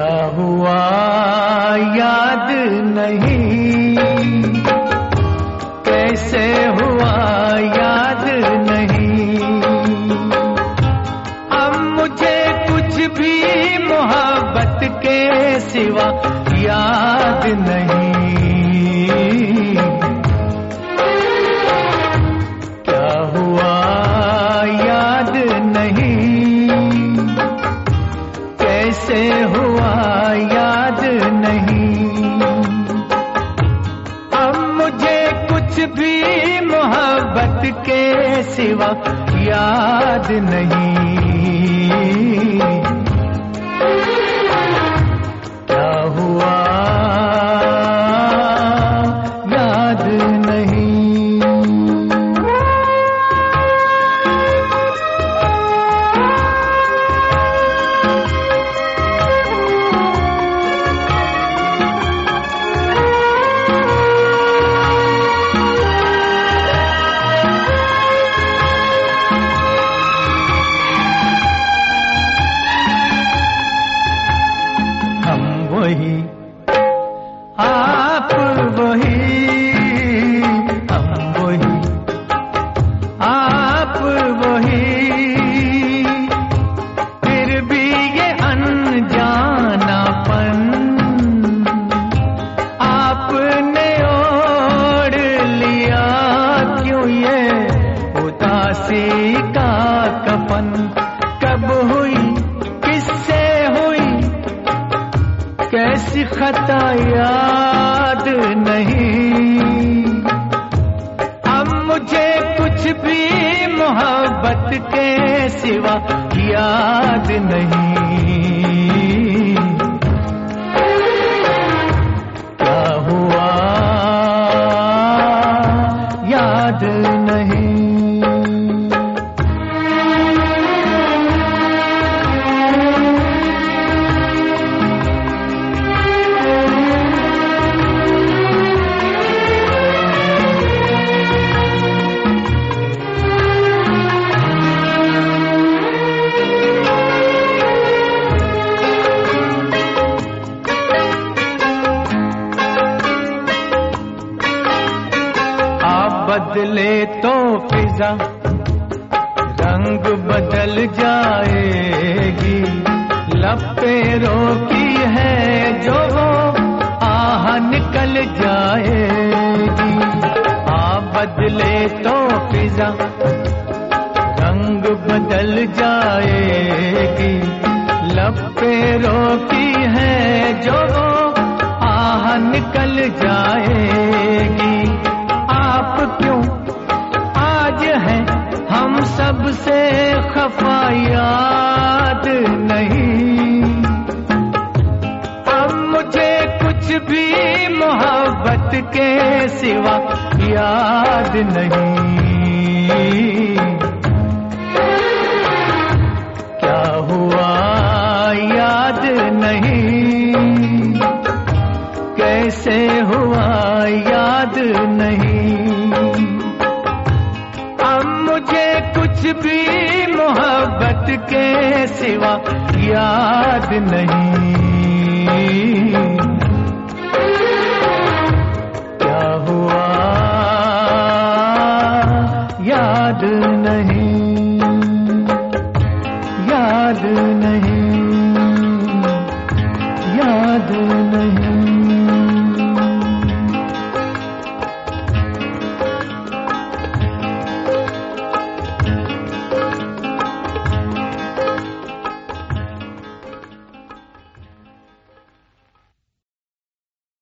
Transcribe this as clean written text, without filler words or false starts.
क्या हुआ याद नहीं, कैसे हुआ याद नहीं। अब मुझे कुछ भी मोहब्बत के सिवा याद नहीं। क्या हुआ याद नहीं, कैसे हुआ याद नहीं। अब मुझे कुछ भी मोहब्बत के सिवा याद नहीं। क्या हुआ याद नहीं। वही आप वही, हम वही आप वही, फिर भी ये अनजानापन आपने ओढ़ लिया। क्यों ये उदासी का कफन, कब हुई किससे हुई कैसी खता याद नहीं। अब मुझे कुछ भी मोहब्बत के सिवा याद नहीं। क्या हुआ याद नहीं। बदले तो फिजा रंग बदल जाएगी, लब पे रोकी है जो वो आह निकल जाएगी। बदले तो फिजा रंग बदल जाएगी, लब पे रोकी है जो वो आह निकल जाएगी। आप क्यों आज हैं हम सबसे खफा याद नहीं। अब मुझे कुछ भी मोहब्बत के सिवा याद नहीं। क्या हुआ याद नहीं, कैसे हुआ याद नहीं। अब मुझे कुछ भी मोहब्बत के सिवा याद नहीं।